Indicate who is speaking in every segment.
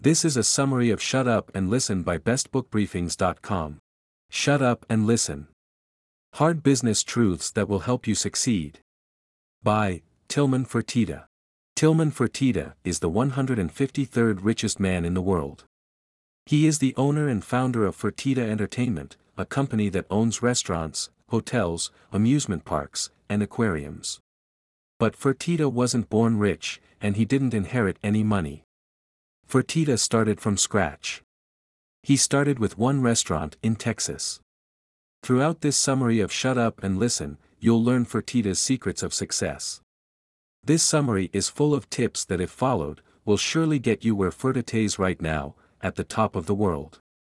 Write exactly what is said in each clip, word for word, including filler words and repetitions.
Speaker 1: This is a summary of Shut Up and Listen by best book briefings dot com. Shut Up and Listen. Hard Business Truths That Will Help You Succeed. By Tilman Fertitta. Tilman Fertitta is the one hundred fifty-third richest man in the world. He is the owner and founder of Fertitta Entertainment, a company that owns restaurants, hotels, amusement parks, and aquariums. But Fertitta wasn't born rich, and he didn't inherit any money. Fertitta started from scratch. He started with one restaurant in Texas. Throughout this summary of Shut Up and Listen, you'll learn Fertitta's secrets of success. This summary is full of tips that, if followed, will surely get you where Fertitta is right now, at the top of the world.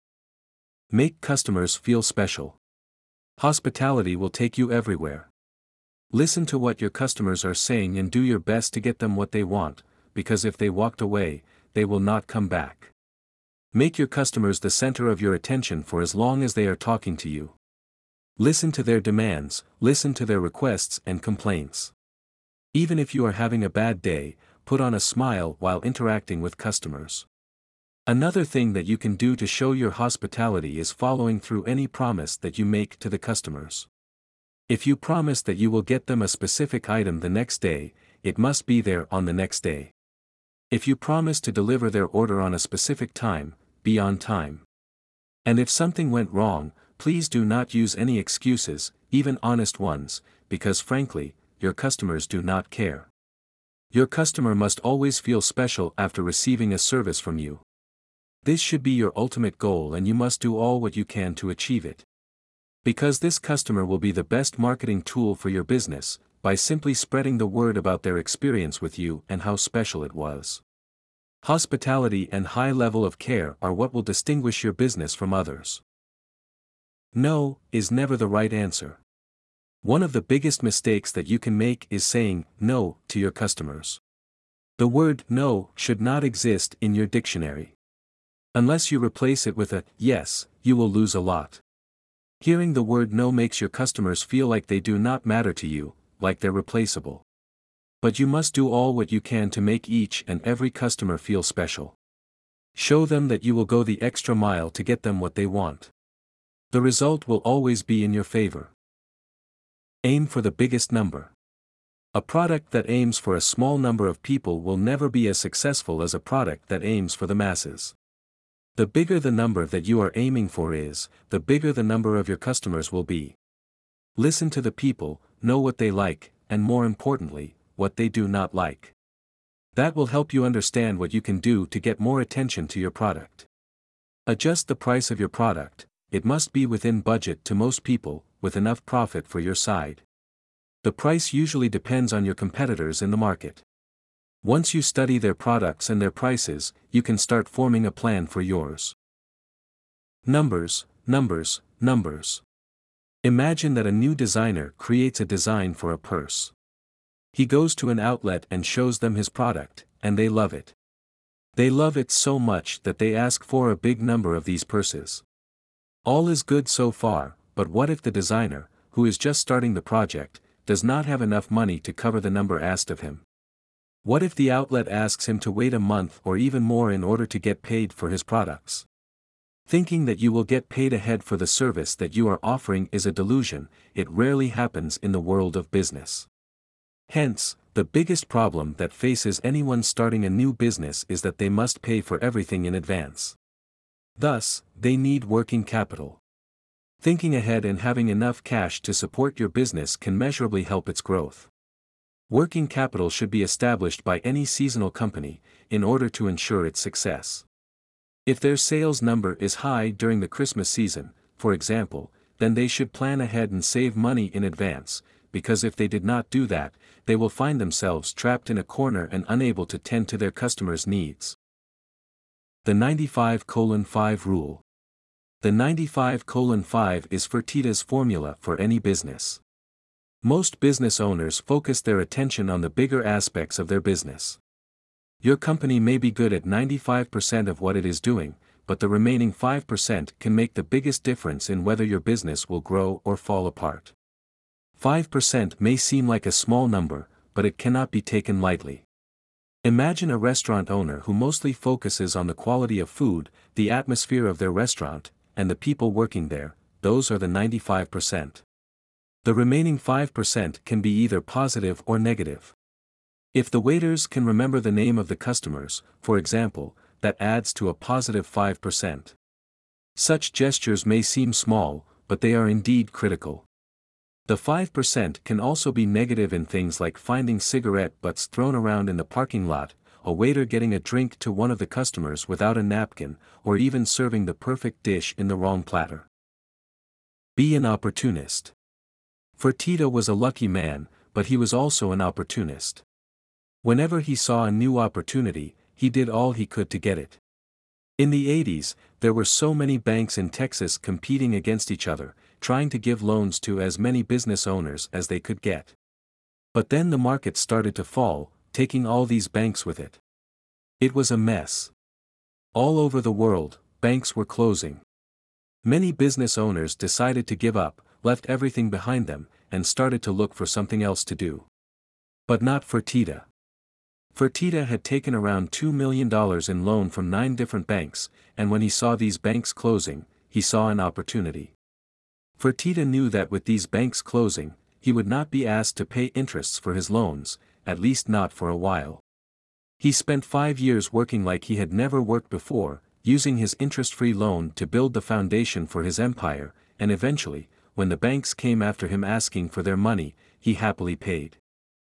Speaker 1: Make customers feel special. Hospitality will take you everywhere. Listen to what your customers are saying and do your best to get them what they want, because if they walked away, they will not come back. Make your customers the center of your attention for as long as they are talking to you. Listen to their demands, listen to their requests and complaints. Even if you are having a bad day, put on a smile while interacting with customers. Another thing that you can do to show your hospitality is following through any promise that you make to the customers. If you promise that you will get them a specific item the next day, it must be there on the next day. If you promise to deliver their order on a specific time, be on time. And if something went wrong, please do not use any excuses, even honest ones, because frankly, your customers do not care. Your customer must always feel special after receiving a service from you. This should be your ultimate goal, and you must do all what you can to achieve it. Because this customer will be the best marketing tool for your business, by simply spreading the word about their experience with you and how special it was. Hospitality and high level of care are what will distinguish your business from others. No is never the right answer. One of the biggest mistakes that you can make is saying no to your customers. The word no should not exist in your dictionary. Unless you replace it with a yes, you will lose a lot. Hearing the word no makes your customers feel like they do not matter to you, like they're replaceable. But you must do all what you can to make each and every customer feel special. Show them that you will go the extra mile to get them what they want. The result will always be in your favor. Aim for the biggest number. A product that aims for a small number of people will never be as successful as a product that aims for the masses. The bigger the number that you are aiming for is, the bigger the number of your customers will be. Listen to the people, know what they like, and more importantly, what they do not like. That will help you understand what you can do to get more attention to your product. Adjust the price of your product. It must be within budget to most people, with enough profit for your side. The price usually depends on your competitors in the market. Once you study their products and their prices, you can start forming a plan for yours. Numbers, numbers, numbers. Imagine that a new designer creates a design for a purse. He goes to an outlet and shows them his product, and they love it. They love it so much that they ask for a big number of these purses. All is good so far, but what if the designer, who is just starting the project, does not have enough money to cover the number asked of him? What if the outlet asks him to wait a month or even more in order to get paid for his products? Thinking that you will get paid ahead for the service that you are offering is a delusion. It rarely happens in the world of business. Hence, the biggest problem that faces anyone starting a new business is that they must pay for everything in advance. Thus, they need working capital. Thinking ahead and having enough cash to support your business can measurably help its growth. Working capital should be established by any seasonal company, in order to ensure its success. If their sales number is high during the Christmas season, for example, then they should plan ahead and save money in advance, because if they did not do that, they will find themselves trapped in a corner and unable to tend to their customers' needs. The ninety-five colon five Rule. The ninety-five colon five is Fertitta's formula for any business. Most business owners focus their attention on the bigger aspects of their business. Your company may be good at ninety-five percent of what it is doing, but the remaining five percent can make the biggest difference in whether your business will grow or fall apart. five percent may seem like a small number, but it cannot be taken lightly. Imagine a restaurant owner who mostly focuses on the quality of food, the atmosphere of their restaurant, and the people working there. Those are the ninety-five percent. The remaining five percent can be either positive or negative. If the waiters can remember the name of the customers, for example, that adds to a positive five percent. Such gestures may seem small, but they are indeed critical. The five percent can also be negative in things like finding cigarette butts thrown around in the parking lot, a waiter getting a drink to one of the customers without a napkin, or even serving the perfect dish in the wrong platter. Be an opportunist. Fertitta was a lucky man, but he was also an opportunist. Whenever he saw a new opportunity, he did all he could to get it. In the eighties, there were so many banks in Texas competing against each other, trying to give loans to as many business owners as they could get. But then the market started to fall, taking all these banks with it. It was a mess. All over the world, banks were closing. Many business owners decided to give up, left everything behind them, and started to look for something else to do. But not Fertitta. Fertitta had taken around two million dollars in loan from nine different banks, and when he saw these banks closing, he saw an opportunity. Fertitta knew that with these banks closing, he would not be asked to pay interests for his loans, at least not for a while. He spent five years working like he had never worked before, using his interest-free loan to build the foundation for his empire, and eventually, when the banks came after him asking for their money, he happily paid.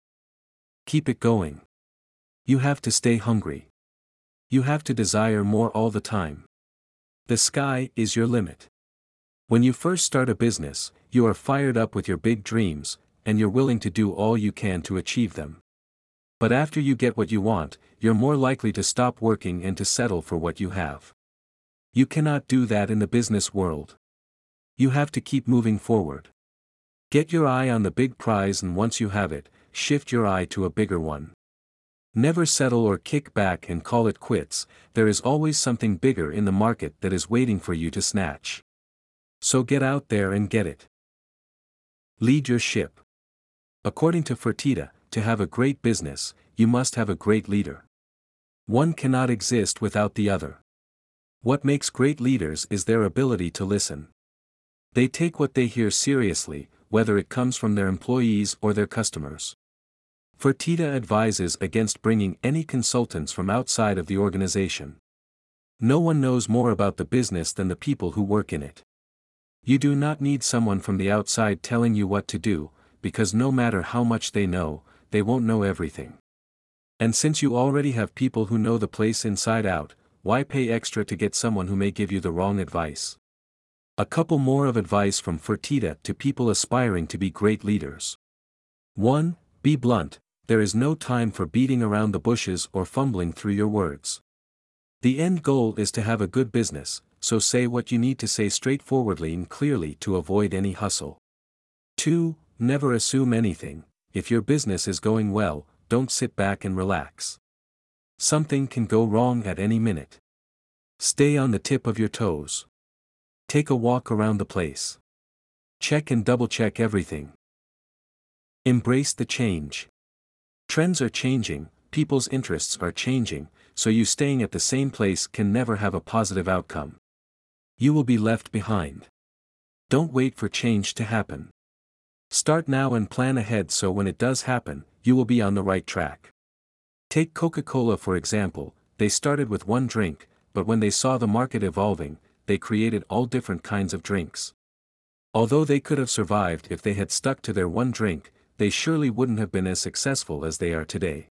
Speaker 1: Keep it going. You have to stay hungry. You have to desire more all the time. The sky is your limit. When you first start a business, you are fired up with your big dreams, and you're willing to do all you can to achieve them. But after you get what you want, you're more likely to stop working and to settle for what you have. You cannot do that in the business world. You have to keep moving forward. Get your eye on the big prize, and once you have it, shift your eye to a bigger one. Never settle or kick back and call it quits. There is always something bigger in the market that is waiting for you to snatch. So get out there and get it. Lead your ship. According to Fertitta, to have a great business, you must have a great leader. One cannot exist without the other. What makes great leaders is their ability to listen. They take what they hear seriously, whether it comes from their employees or their customers. Fertitta advises against bringing any consultants from outside of the organization. No one knows more about the business than the people who work in it. You do not need someone from the outside telling you what to do, because no matter how much they know, they won't know everything. And since you already have people who know the place inside out, why pay extra to get someone who may give you the wrong advice? A couple more of advice from Fertitta to people aspiring to be great leaders. one. Be blunt. There is no time for beating around the bushes or fumbling through your words. The end goal is to have a good business, so say what you need to say straightforwardly and clearly to avoid any hustle. two. Never assume anything. If your business is going well, don't sit back and relax. Something can go wrong at any minute. Stay on the tip of your toes. Take a walk around the place. Check and double-check everything. Embrace the change. Trends are changing, people's interests are changing, so you staying at the same place can never have a positive outcome. You will be left behind. Don't wait for change to happen. Start now and plan ahead so when it does happen, you will be on the right track. Take Coca-Cola for example. They started with one drink, but when they saw the market evolving, they created all different kinds of drinks. Although they could have survived if they had stuck to their one drink, they surely wouldn't have been as successful as they are today.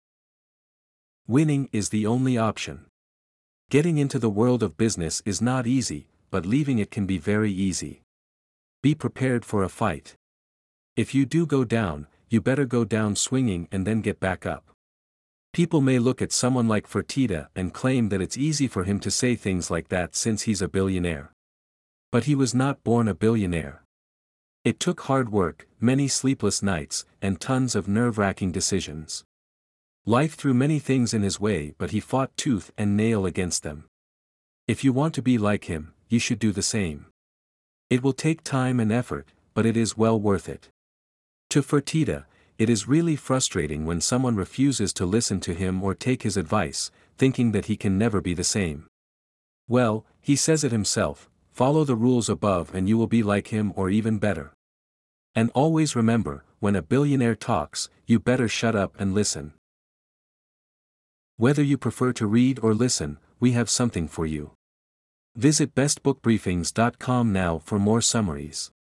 Speaker 1: Winning is the only option. Getting into the world of business is not easy, but leaving it can be very easy. Be prepared for a fight. If you do go down, you better go down swinging and then get back up. People may look at someone like Fertitta and claim that it's easy for him to say things like that since he's a billionaire. But he was not born a billionaire. It took hard work, many sleepless nights, and tons of nerve-wracking decisions. Life threw many things in his way, but he fought tooth and nail against them. If you want to be like him, you should do the same. It will take time and effort, but it is well worth it. To Fertitta, it is really frustrating when someone refuses to listen to him or take his advice, thinking that he can never be the same. Well, he says it himself, follow the rules above and you will be like him or even better. And always remember, when a billionaire talks, you better shut up and listen. Whether you prefer to read or listen, we have something for you. Visit best book briefings dot com now for more summaries.